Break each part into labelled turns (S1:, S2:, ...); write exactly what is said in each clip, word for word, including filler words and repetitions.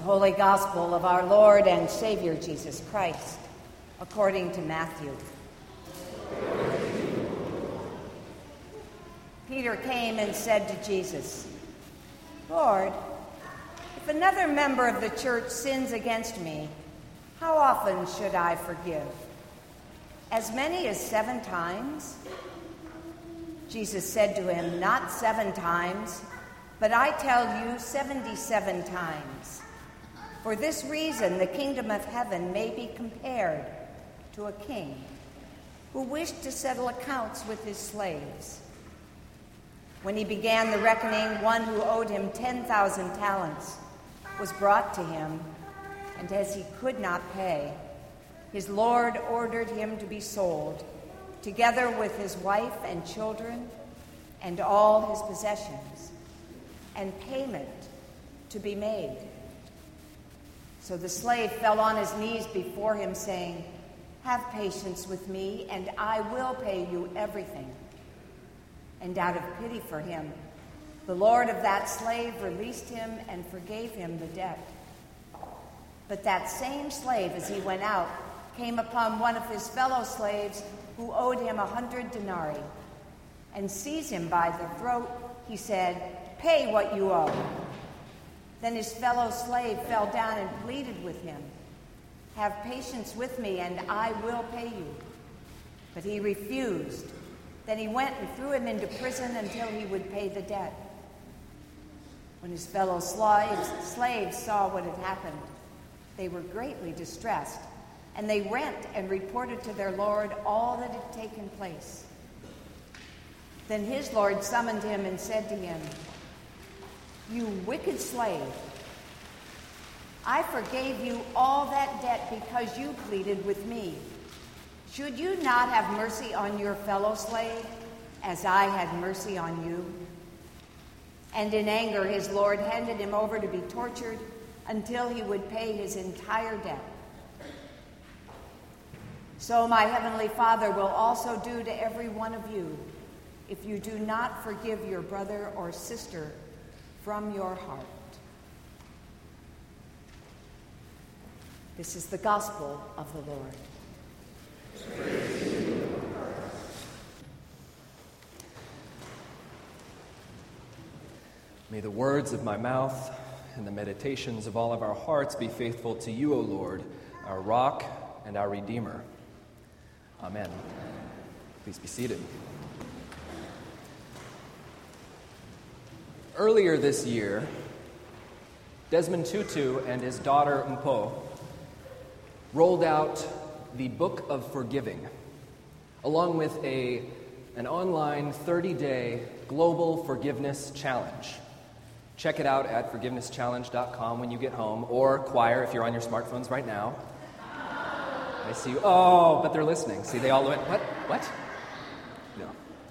S1: Holy Gospel of our Lord and Savior Jesus Christ, according to Matthew. Peter came and said to Jesus, "Lord, if another member of the church sins against me, how often should I forgive? As many as seven times?" Jesus said to him, "Not seven times, but I tell you seventy-seven times. For this reason, the kingdom of heaven may be compared to a king who wished to settle accounts with his slaves. When he began the reckoning, one who owed him ten thousand talents was brought to him, and as he could not pay, his Lord ordered him to be sold, together with his wife and children and all his possessions, and payment to be made. So the slave fell on his knees before him, saying, 'Have patience with me, and I will pay you everything.' And out of pity for him, the Lord of that slave released him and forgave him the debt. But that same slave, as he went out, came upon one of his fellow slaves who owed him a hundred denarii, and seized him by the throat, he said, 'Pay what you owe.' Then his fellow slave fell down and pleaded with him, 'Have patience with me, and I will pay you.' But he refused. Then he went and threw him into prison until he would pay the debt. When his fellow slaves, slaves saw what had happened, they were greatly distressed, and they went and reported to their Lord all that had taken place. Then his Lord summoned him and said to him, 'You wicked slave, I forgave you all that debt because you pleaded with me. Should you not have mercy on your fellow slave, as I had mercy on you?' And in anger his Lord handed him over to be tortured until he would pay his entire debt. So my heavenly Father will also do to every one of you if you do not forgive your brother or sister from your heart." This is the gospel of the Lord.
S2: May the words of my mouth and the meditations of all of our hearts be faithful to you, O Lord, our rock and our Redeemer. Amen. Please be seated. Earlier this year, Desmond Tutu and his daughter Mpo rolled out the Book of Forgiving, along with a, an online thirty-day global forgiveness challenge. Check it out at forgiveness challenge dot com when you get home, or Choir if you're on your smartphones right now. I see you. Oh, but they're listening. See, they all went, what? What? No.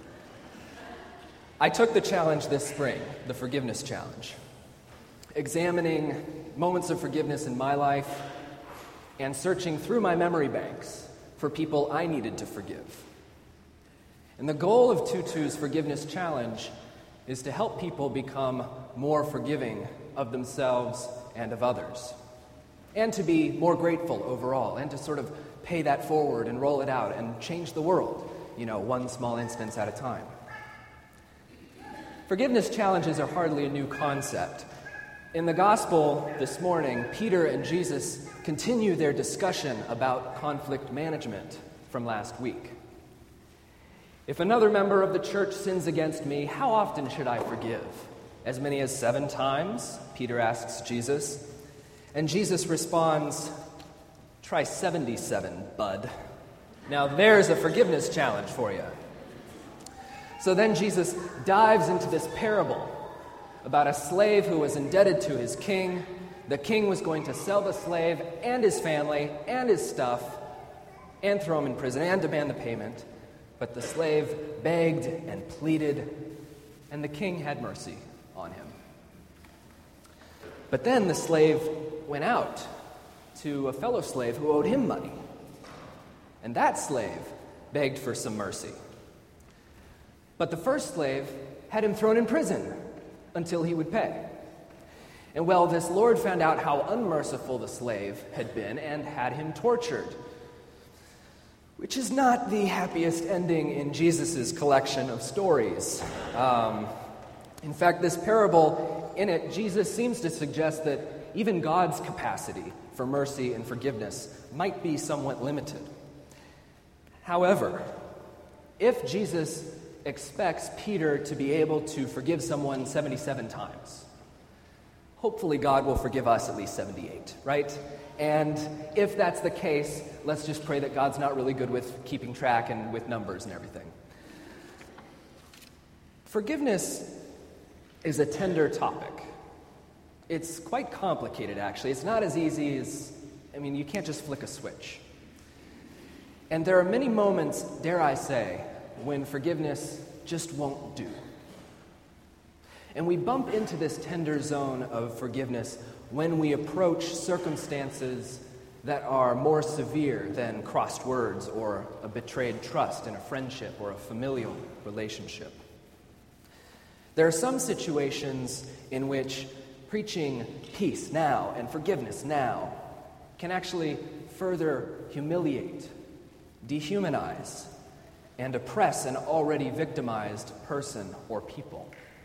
S2: I took the challenge this spring, the Forgiveness Challenge, examining moments of forgiveness in my life and searching through my memory banks for people I needed to forgive. And the goal of Tutu's Forgiveness Challenge is to help people become more forgiving of themselves and of others, and to be more grateful overall, and to sort of pay that forward and roll it out and change the world, you know, one small instance at a time. Forgiveness challenges are hardly a new concept. In the gospel this morning, Peter and Jesus continue their discussion about conflict management from last week. "If another member of the church sins against me, how often should I forgive? As many as seven times?" Peter asks Jesus. And Jesus responds, "Try seventy-seven, bud." Now there's a forgiveness challenge for you. So then Jesus dives into this parable about a slave who was indebted to his king. The king was going to sell the slave and his family and his stuff and throw him in prison and demand the payment. But the slave begged and pleaded, and the king had mercy on him. But then the slave went out to a fellow slave who owed him money, and that slave begged for some mercy. But the first slave had him thrown in prison until he would pay. And well, this Lord found out how unmerciful the slave had been and had him tortured, which is not the happiest ending in Jesus' collection of stories. Um, in fact, this parable, in it, Jesus seems to suggest that even God's capacity for mercy and forgiveness might be somewhat limited. However, if Jesus expects Peter to be able to forgive someone seventy-seven times, hopefully God will forgive us at least seventy-eight, right? And if that's the case, let's just pray that God's not really good with keeping track and with numbers and everything. Forgiveness is a tender topic. It's quite complicated, actually. It's not as easy as, I mean, you can't just flick a switch. And there are many moments, dare I say, when forgiveness just won't do. And we bump into this tender zone of forgiveness when we approach circumstances that are more severe than crossed words or a betrayed trust in a friendship or a familial relationship. There are some situations in which preaching peace now and forgiveness now can actually further humiliate, dehumanize, and oppress an already victimized person or people.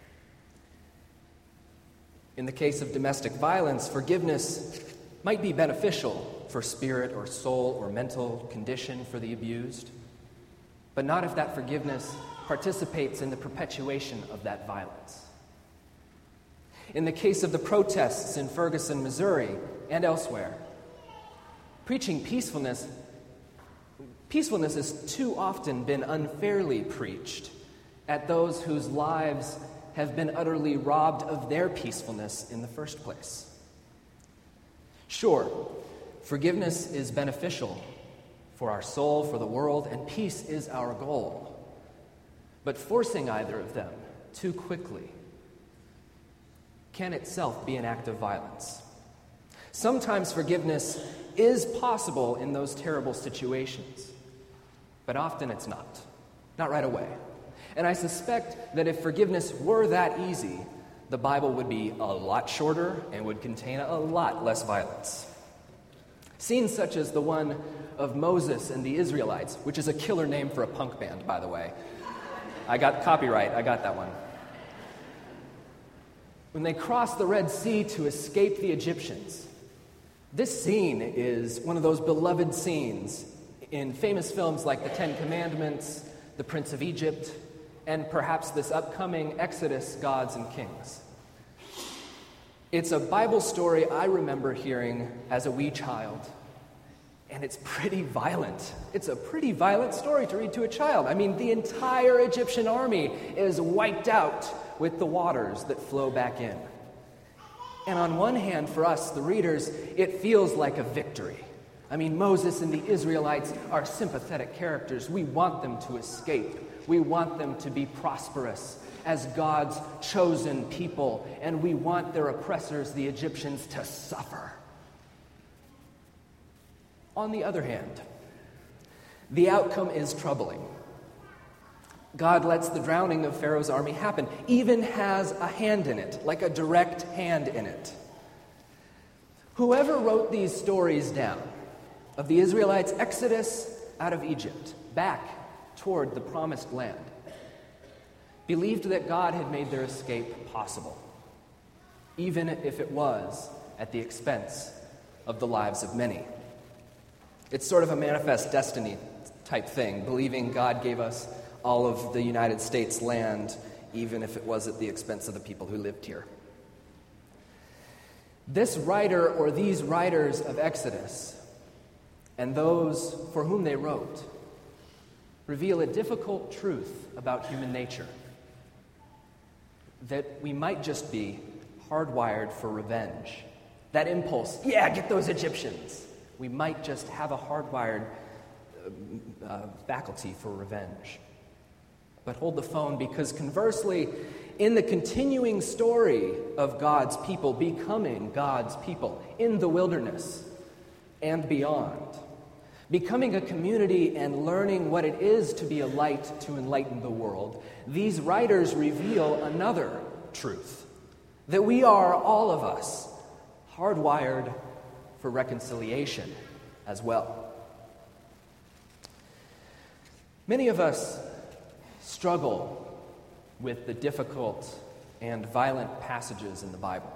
S2: In the case of domestic violence, forgiveness might be beneficial for spirit or soul or mental condition for the abused, but not if that forgiveness participates in the perpetuation of that violence. In the case of the protests in Ferguson, Missouri, and elsewhere, preaching peacefulness, peacefulness has too often been unfairly preached at those whose lives have been utterly robbed of their peacefulness in the first place. Sure, forgiveness is beneficial for our soul, for the world, and peace is our goal. But forcing either of them too quickly can itself be an act of violence. Sometimes forgiveness is possible in those terrible situations, but often it's not. Not right away. And I suspect that if forgiveness were that easy, the Bible would be a lot shorter and would contain a lot less violence. Scenes such as the one of Moses and the Israelites, which is a killer name for a punk band, by the way. I got copyright, I got that one. When they crossed the Red Sea to escape the Egyptians, this scene is one of those beloved scenes in famous films like The Ten Commandments, The Prince of Egypt, and perhaps this upcoming Exodus, Gods and Kings. It's a Bible story I remember hearing as a wee child, and it's pretty violent. It's a pretty violent story to read to a child. I mean, the entire Egyptian army is wiped out with the waters that flow back in. And on one hand, for us, the readers, it feels like a victory. I mean, Moses and the Israelites are sympathetic characters. We want them to escape. We want them to be prosperous as God's chosen people, and we want their oppressors, the Egyptians, to suffer. On the other hand, the outcome is troubling. God lets the drowning of Pharaoh's army happen, even has a hand in it, like a direct hand in it. Whoever wrote these stories down of the Israelites' exodus out of Egypt, back toward the promised land, believed that God had made their escape possible, even if it was at the expense of the lives of many. It's sort of a manifest destiny type thing, believing God gave us all of the United States land, even if it was at the expense of the people who lived here. This writer, or these writers of Exodus, and those for whom they wrote, reveal a difficult truth about human nature, that we might just be hardwired for revenge. That impulse, yeah, get those Egyptians. We might just have a hardwired uh, uh, faculty for revenge. But hold the phone, because conversely, in the continuing story of God's people becoming God's people in the wilderness and beyond, becoming a community and learning what it is to be a light to enlighten the world, these writers reveal another truth, that we are, all of us, hardwired for reconciliation as well. Many of us struggle with the difficult and violent passages in the Bible.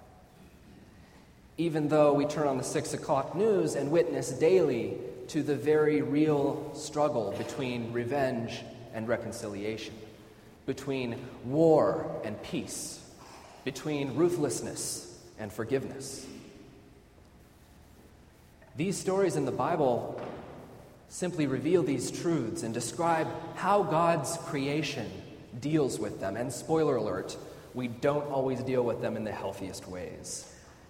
S2: Even though we turn on the six o'clock news and witness daily to the very real struggle between revenge and reconciliation, between war and peace, between ruthlessness and forgiveness. These stories in the Bible simply reveal these truths and describe how God's creation deals with them. And spoiler alert, we don't always deal with them in the healthiest ways.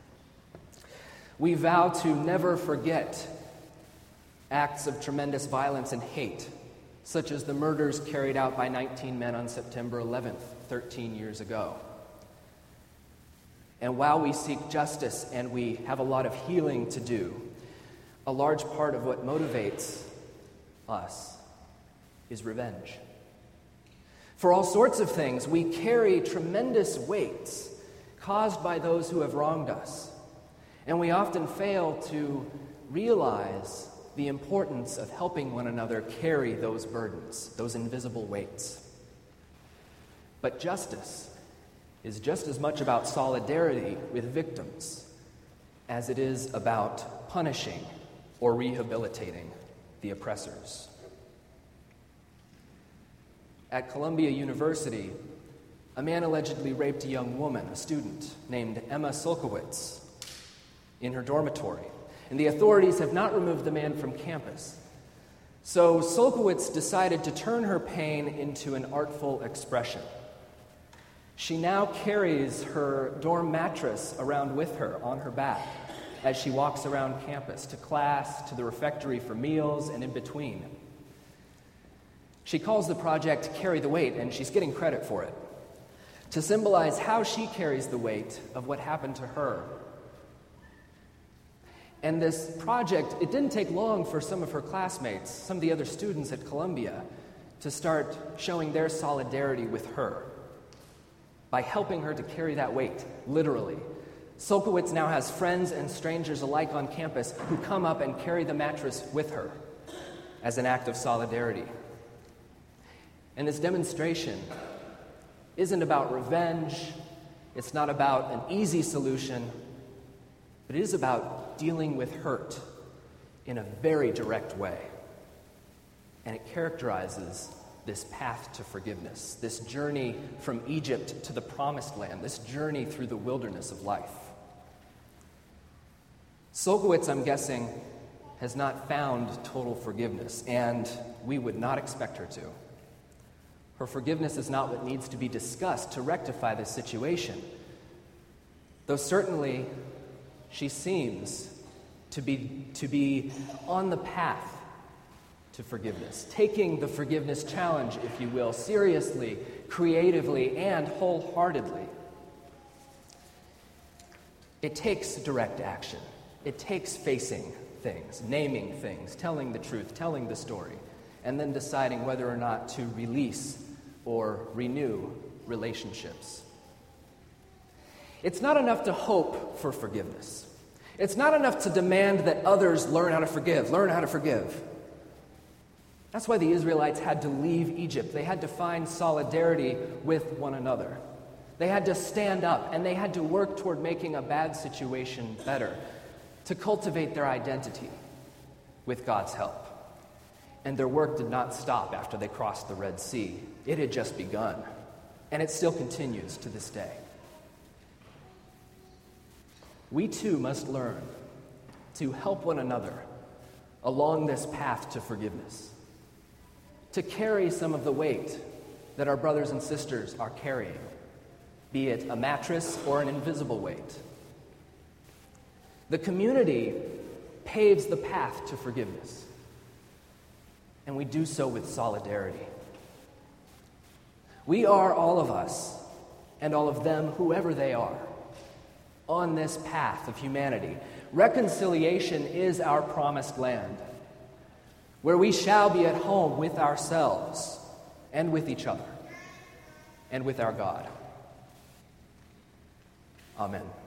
S2: We vow to never forget acts of tremendous violence and hate, such as the murders carried out by nineteen men on September eleventh, thirteen years ago. And while we seek justice and we have a lot of healing to do, a large part of what motivates us is revenge. For all sorts of things, we carry tremendous weights caused by those who have wronged us. And we often fail to realize the importance of helping one another carry those burdens, those invisible weights. But justice is just as much about solidarity with victims as it is about punishing or rehabilitating the oppressors. At Columbia University, a man allegedly raped a young woman, a student, named Emma Sulkowicz, in her dormitory, and the authorities have not removed the man from campus. So Sulkowicz decided to turn her pain into an artful expression. She now carries her dorm mattress around with her on her back as she walks around campus, to class, to the refectory for meals, and in between. She calls the project Carry the Weight, and she's getting credit for it, to symbolize how she carries the weight of what happened to her. And this project, it didn't take long for some of her classmates, some of the other students at Columbia, to start showing their solidarity with her by helping her to carry that weight, literally. Sulkowicz now has friends and strangers alike on campus who come up and carry the mattress with her as an act of solidarity. And this demonstration isn't about revenge, it's not about an easy solution, but it is about dealing with hurt in a very direct way. And it characterizes this path to forgiveness, this journey from Egypt to the promised land, this journey through the wilderness of life. Sulkowicz, I'm guessing, has not found total forgiveness, and we would not expect her to. Her forgiveness is not what needs to be discussed to rectify this situation, though certainly she seems to be, to be on the path to forgiveness, taking the forgiveness challenge, if you will, seriously, creatively, and wholeheartedly. It takes direct action. It takes facing things, naming things, telling the truth, telling the story, and then deciding whether or not to release or renew relationships. It's not enough to hope for forgiveness. It's not enough to demand that others learn how to forgive, learn how to forgive. That's why the Israelites had to leave Egypt. They had to find solidarity with one another. They had to stand up, and they had to work toward making a bad situation better, to cultivate their identity with God's help. And their work did not stop after they crossed the Red Sea. It had just begun, and it still continues to this day. We too must learn to help one another along this path to forgiveness, to carry some of the weight that our brothers and sisters are carrying, be it a mattress or an invisible weight. The community paves the path to forgiveness, and we do so with solidarity. We are, all of us, and all of them, whoever they are, on this path of humanity. Reconciliation is our promised land, where we shall be at home with ourselves and with each other and with our God. Amen.